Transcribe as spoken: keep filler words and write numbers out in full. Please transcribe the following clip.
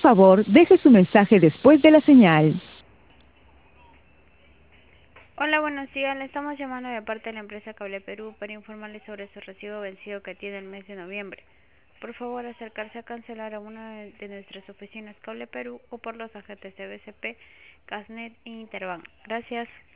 favor, deje su mensaje después de la señal. Hola, buenos días. Le estamos llamando de parte de la empresa Cable Perú para informarle sobre su recibo vencido que tiene el mes de noviembre. Por favor, acercarse a cancelar a una de nuestras oficinas Cable Perú o por los agentes de B C P, Casnet e Interbank. Gracias.